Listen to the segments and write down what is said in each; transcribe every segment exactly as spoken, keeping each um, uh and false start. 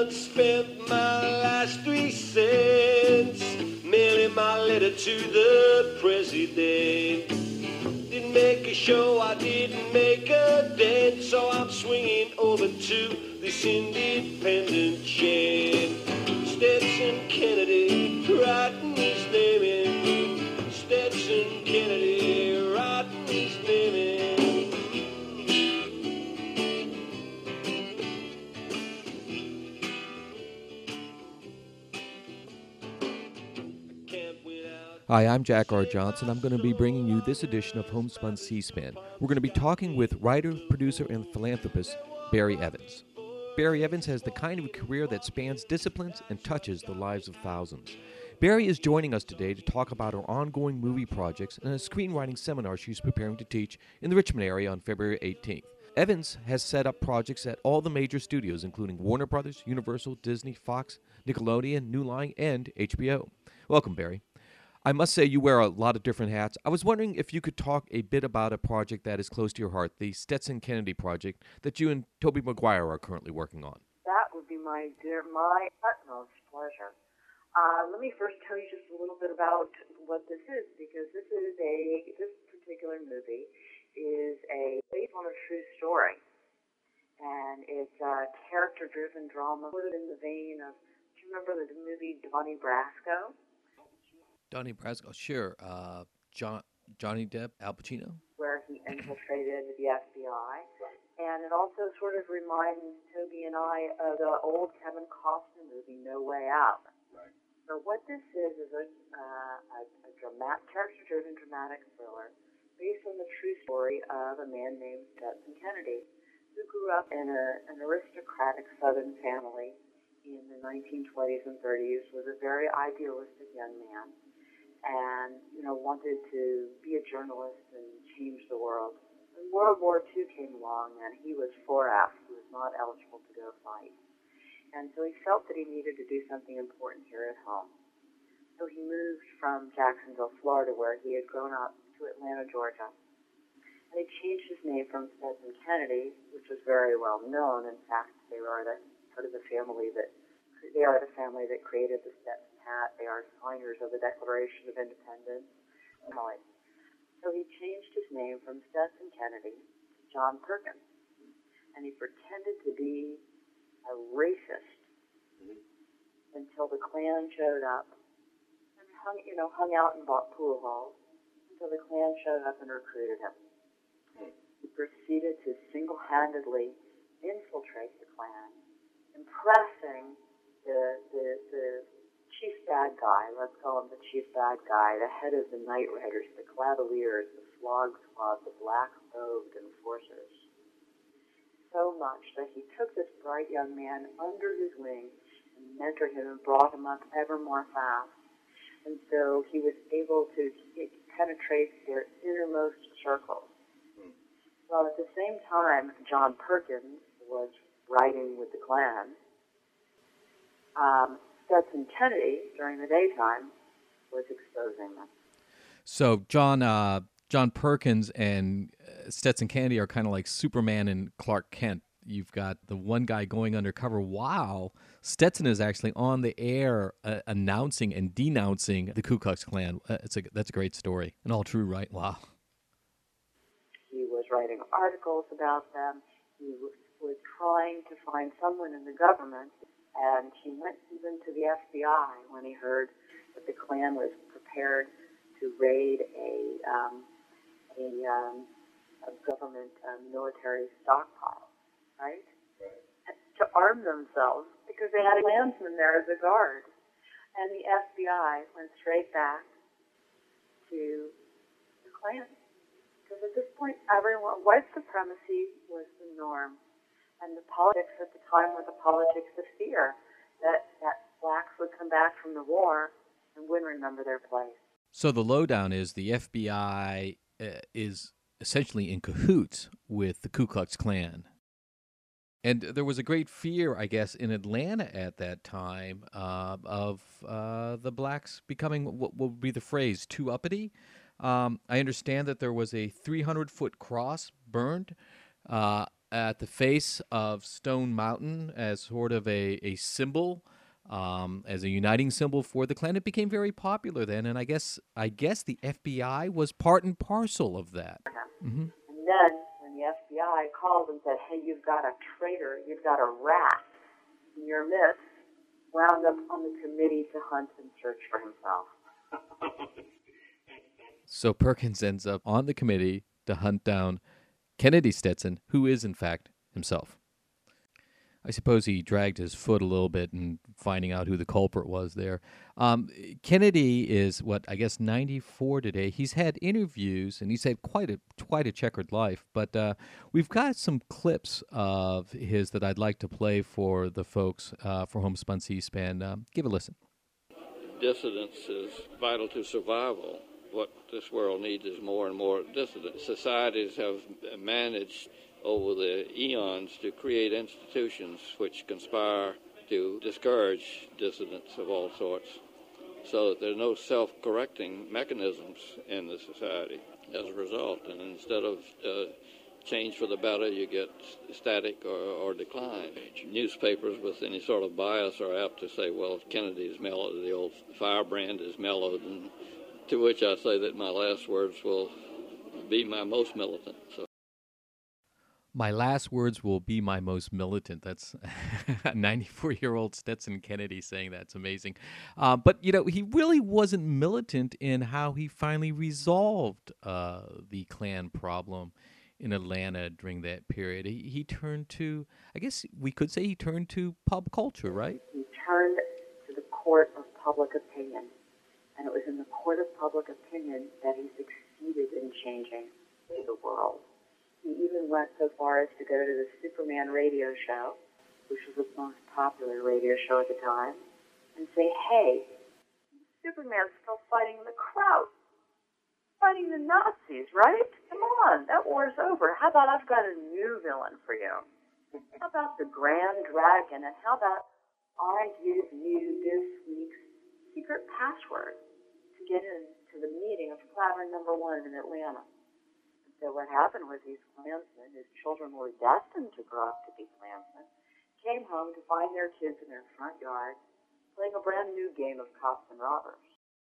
once spent my last three cents mailing my letter to the president. Didn't make a show, I didn't make a dent, so I'm swinging over to this independent shed. Stetson Kennedy, writing his name in. Stetson Kennedy, writing his name in. Hi, I'm Jack R. Johnson. I'm going to be bringing you this edition of Homespun C-SPAN. We're going to be talking with writer, producer, and philanthropist Barry Evans. Barry Evans has the kind of career that spans disciplines and touches the lives of thousands. Barry is joining us today to talk about her ongoing movie projects and a screenwriting seminar she's preparing to teach in the Richmond area on February eighteenth. Evans has set up projects at all the major studios, including Warner Brothers, Universal, Disney, Fox, Nickelodeon, New Line, and H B O. Welcome, Barry. I must say you wear a lot of different hats. I was wondering if you could talk a bit about a project that is close to your heart, the Stetson Kennedy project that you and Tobey Maguire are currently working on. That would be my dear, my utmost pleasure. Uh, let me first tell you just a little bit about what this is, because this is a this particular movie is a based on a true story, and it's a character-driven drama, sort of in the vein of. Do you remember the movie Donnie Brasco? Donnie Brasco, sure. Uh, John, Johnny Depp, Al Pacino? Where he infiltrated the F B I. And it also sort of reminds Toby and I of the old Kevin Costner movie, No Way Out. Right. So what this is is a, uh, a, a dramatic, character-driven dramatic thriller based on the true story of a man named Stetson Kennedy, who grew up in a, an aristocratic Southern family in the nineteen twenties and thirties, was a very idealistic young man, and, you know, wanted to be a journalist and change the world. When World War Two came along, and he was four F, he was not eligible to go fight. And so he felt that he needed to do something important here at home. So he moved from Jacksonville, Florida, where he had grown up, to Atlanta, Georgia. And he changed his name from Stetson Kennedy, which was very well known. In fact, they were the, sort of the family that, they are the family that created the Stetson hat. They are signers of the Declaration of Independence. So he changed his name from Stetson Kennedy to John Perkins, and he pretended to be a racist mm-hmm. until the Klan showed up and hung, you know, hung out and bought pool halls until the Klan showed up and recruited him. Mm-hmm. He proceeded to single-handedly infiltrate the Klan, impressing the the the chief bad guy, let's call him the chief bad guy, the head of the Night Riders, the Cavaliers, the Slog Squad, the Black-robed enforcers. So much that he took this bright young man under his wing and mentored him and brought him up ever more fast. And so he was able to penetrate their innermost circles. Well, at the same time, John Perkins was riding with the Klan. Um, Stetson Kennedy, during the daytime, was exposing them. So John uh, John Perkins and Stetson Kennedy are kind of like Superman and Clark Kent. You've got the one guy going undercover while Stetson is actually on the air uh, announcing and denouncing the Ku Klux Klan. Uh, it's a, that's a great story. And all true, right? Wow. He was writing articles about them. He was, was trying to find someone in the government. And he went even to the F B I when he heard that the Klan was prepared to raid a um, a, um, a government uh, military stockpile, right? right? To arm themselves because they had a Klansman there as a guard. And the F B I went straight back to the Klan. Because at this point, everyone, white supremacy was the norm. And the politics at the time were the politics of fear, that, that blacks would come back from the war and wouldn't remember their place. So the lowdown is the F B I uh, is essentially in cahoots with the Ku Klux Klan. And there was a great fear, I guess, in Atlanta at that time uh, of uh, the blacks becoming, what would be the phrase, too uppity. Um, I understand that there was a three hundred foot cross burned uh, at the face of Stone Mountain as sort of a, a symbol, um, as a uniting symbol for the Klan. It became very popular then, and I guess I guess the F B I was part and parcel of that. Mm-hmm. And then when the F B I called and said, hey, you've got a traitor, you've got a rat in your midst, wound up on the committee to hunt and search for himself. So Perkins ends up on the committee to hunt down Kennedy Stetson, who is, in fact, himself. I suppose he dragged his foot a little bit in finding out who the culprit was there. Um, Kennedy is, what, I guess ninety-four today. He's had interviews, and he's had quite a quite a checkered life. But uh, we've got some clips of his that I'd like to play for the folks uh, for Homespun C-SPAN. Uh, give a listen. Dissidence is vital to survival. What this world needs is more and more dissidents. Societies have managed over the eons to create institutions which conspire to discourage dissidents of all sorts, so that there are no self-correcting mechanisms in the society as a result. And instead of uh, change for the better, you get static or, or decline. Newspapers with any sort of bias are apt to say, well, Kennedy is mellowed, the old firebrand is mellowed, and to which I say that my last words will be my most militant. So. My last words will be my most militant. That's a ninety-four-year-old Stetson Kennedy saying that. It's amazing. Uh, but, you know, he really wasn't militant in how he finally resolved uh, the Klan problem in Atlanta during that period. He, he turned to, I guess we could say he turned to pub culture, right? He turned to the court of public opinion. And it was in the court of public opinion that he succeeded in changing the world. He even went so far as to go to the Superman radio show, which was the most popular radio show at the time, and say, hey, Superman's still fighting the Kraut, fighting the Nazis, right? Come on, that war's over. How about I've got a new villain for you? How about the Grand Dragon? And how about I give you this week's secret password to get into the meeting of Clavern number one in Atlanta? So what happened was these Klansmen, whose children were destined to grow up to be Klansmen, came home to find their kids in their front yard playing a brand new game of cops and robbers.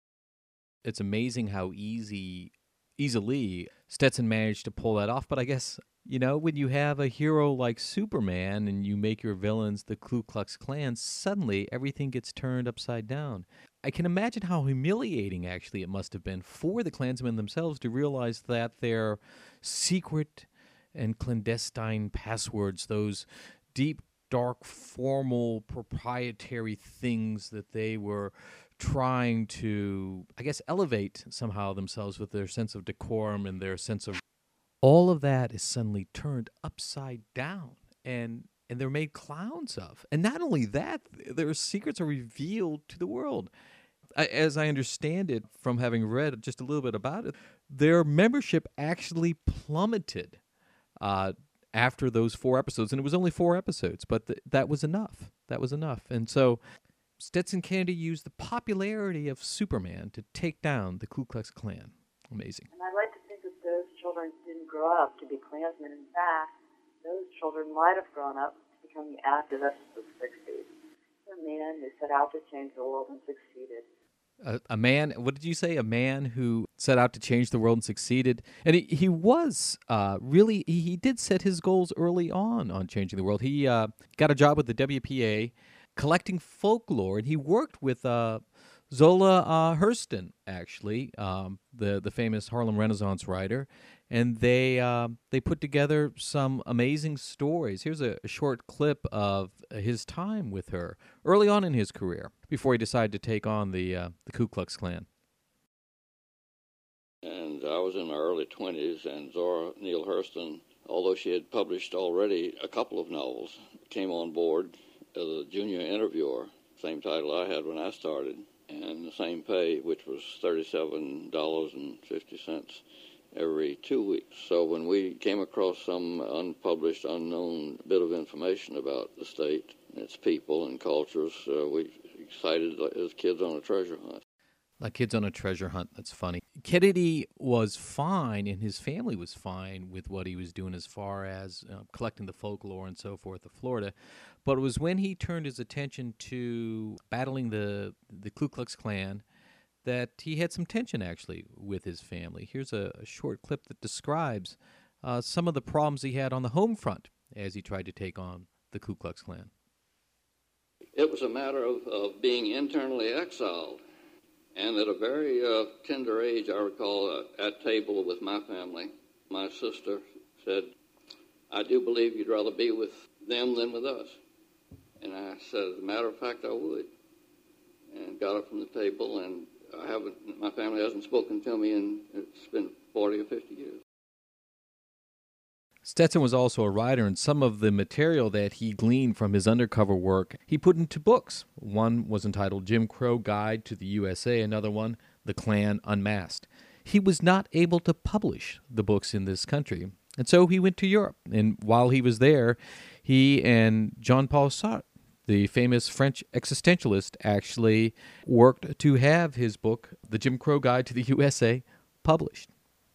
It's amazing how easy, easily Stetson managed to pull that off. But I guess, you know, when you have a hero like Superman and you make your villains the Ku Klux Klan, suddenly everything gets turned upside down. I can imagine how humiliating, actually, it must have been for the Klansmen themselves to realize that their secret and clandestine passwords, those deep, dark, formal, proprietary things that they were trying to, I guess, elevate somehow themselves with their sense of decorum and their sense of... All of that is suddenly turned upside down, and and they're made clowns of. And not only that, their secrets are revealed to the world. As I understand it, from having read just a little bit about it, their membership actually plummeted uh, after those four episodes. And it was only four episodes, but th- that was enough. That was enough. And so Stetson Kennedy used the popularity of Superman to take down the Ku Klux Klan. Amazing. And I'd like to think that those children didn't grow up to be Klansmen. In fact, those children might have grown up to become the activists of the sixties. A man who set out to change the world and succeeded. A, a man, what did you say? A man who set out to change the world and succeeded. And he, he was uh, really, he, he did set his goals early on on changing the world. He uh, got a job with the W P A collecting folklore, and he worked with uh, Zola uh, Hurston, actually, um, the, the famous Harlem Renaissance writer. And they uh, they put together some amazing stories. Here's a, a short clip of his time with her early on in his career before he decided to take on the uh, the Ku Klux Klan. And I was in my early twenties, and Zora Neale Hurston, although she had published already a couple of novels, came on board as a junior interviewer, same title I had when I started, and the same pay, which was thirty-seven dollars and fifty cents. Every two weeks. So when we came across some unpublished, unknown bit of information about the state, its people and cultures, uh, we excited as kids on a treasure hunt. Like kids on a treasure hunt. That's funny. Kennedy was fine, and his family was fine with what he was doing as far as uh, collecting the folklore and so forth of Florida. But it was when he turned his attention to battling the, the Ku Klux Klan that he had some tension, actually, with his family. Here's a, a short clip that describes uh, some of the problems he had on the home front as he tried to take on the Ku Klux Klan. It was a matter of, of being internally exiled. And at a very uh, tender age, I recall uh, at table with my family, my sister said, I do believe you'd rather be with them than with us. And I said, as a matter of fact, I would. And got up from the table, and I haven't, my family hasn't spoken to me in, it's been forty or fifty years. Stetson was also a writer, and some of the material that he gleaned from his undercover work he put into books. One was entitled Jim Crow Guide to the U S A, another one, The Klan Unmasked. He was not able to publish the books in this country, and so he went to Europe. And while he was there, he and Jean-Paul Sartre, the famous French existentialist, actually worked to have his book, The Jim Crow Guide to the U S A, published.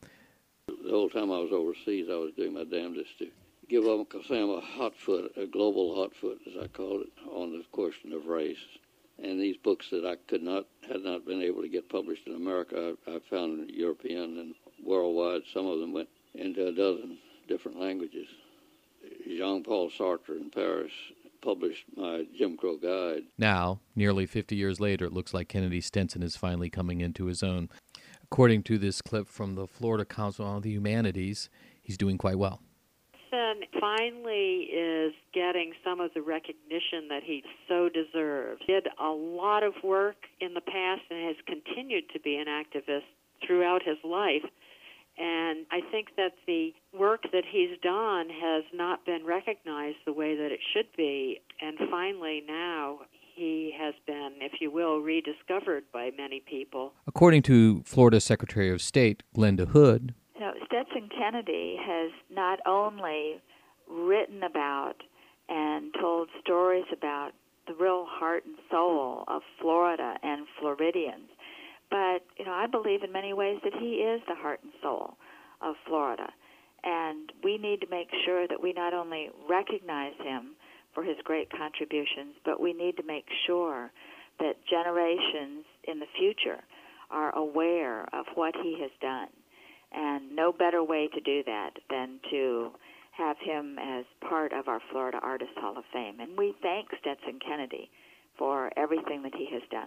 The whole time I was overseas, I was doing my damnedest to give up, because I'm a hotfoot, a global hotfoot, as I call it, on the question of race. And these books that I could not, had not been able to get published in America, I, I found European and worldwide. Some of them went into a dozen different languages. Jean-Paul Sartre in Paris published my Jim Crow Guide. Now, nearly fifty years later, it looks like Kennedy Stetson is finally coming into his own. According to this clip from the Florida Council on the Humanities, he's doing quite well. Stetson finally is getting some of the recognition that he so deserves. He did a lot of work in the past and has continued to be an activist throughout his life. And I think that the work that he's done has not been recognized the way that it should be. And finally now he has been, if you will, rediscovered by many people. According to Florida Secretary of State Glenda Hood, you know, Stetson Kennedy has not only written about and told stories about the real heart and soul of Florida and Floridians, but you know, I believe in many ways that he is the heart and soul of Florida. And we need to make sure that we not only recognize him for his great contributions, but we need to make sure that generations in the future are aware of what he has done. And no better way to do that than to have him as part of our Florida Artists Hall of Fame. And we thank Stetson Kennedy for everything that he has done.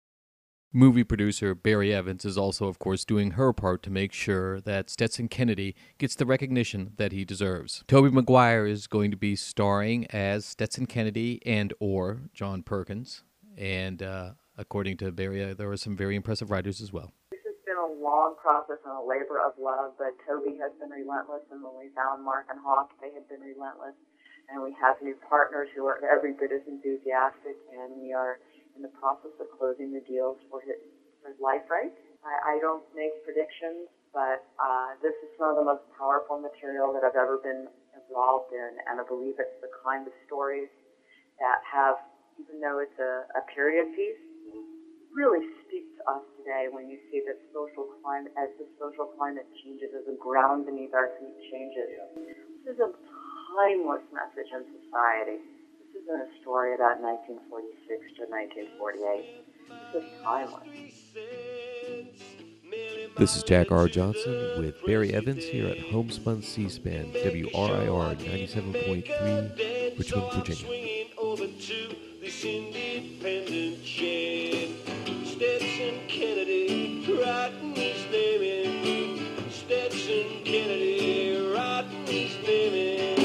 Movie producer Barry Evans is also, of course, doing her part to make sure that Stetson Kennedy gets the recognition that he deserves. Tobey Maguire is going to be starring as Stetson Kennedy and or John Perkins. And uh, according to Barry, uh, there are some very impressive writers as well. This has been a long process and a labor of love, but Toby has been relentless, and when we found Mark and Hawk, they have been relentless. And we have new partners who are every bit as enthusiastic, and we are in the process of closing the deals for his, for his life rights. I, I don't make predictions, but uh, this is some of the most powerful material that I've ever been involved in, and I believe it's the kind of stories that have, even though it's a, a period piece, really speaks to us today when you see that social climate, as the social climate changes, as the ground beneath our feet changes. This is a timeless message in society. This isn't a story about nineteen forty-six to nineteen forty-eight. This is timeless. This is Jack R. Johnson with Barry Evans here at Homespun C-SPAN, W R I R ninety-seven point three, Richmond, Virginia. Over to this independent chain. Stetson Kennedy writing his name in. Stetson Kennedy writing his name in.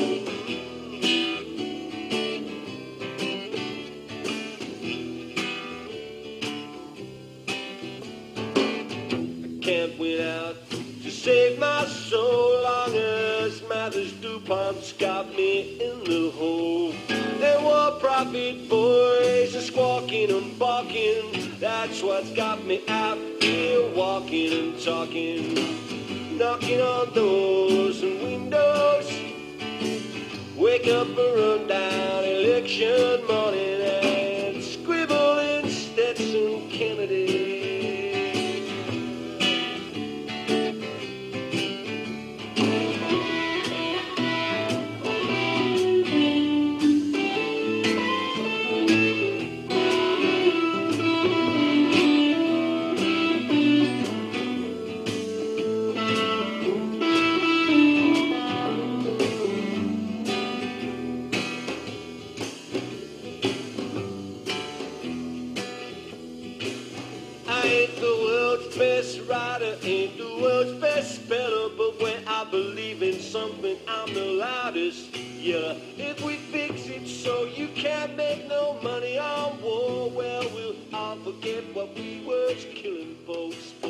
Can't win out to save my soul, long as Mathers DuPont's got me in the hole. They were profit boys, a squawking and barking. That's what's got me out here walking and talking, knocking on doors and windows. Wake up and run down election morning and scribble in Stetson Kennedy. about us. Yeah, if we fix it so you can't make no money on war, well, we'll all forget what we was killing folks.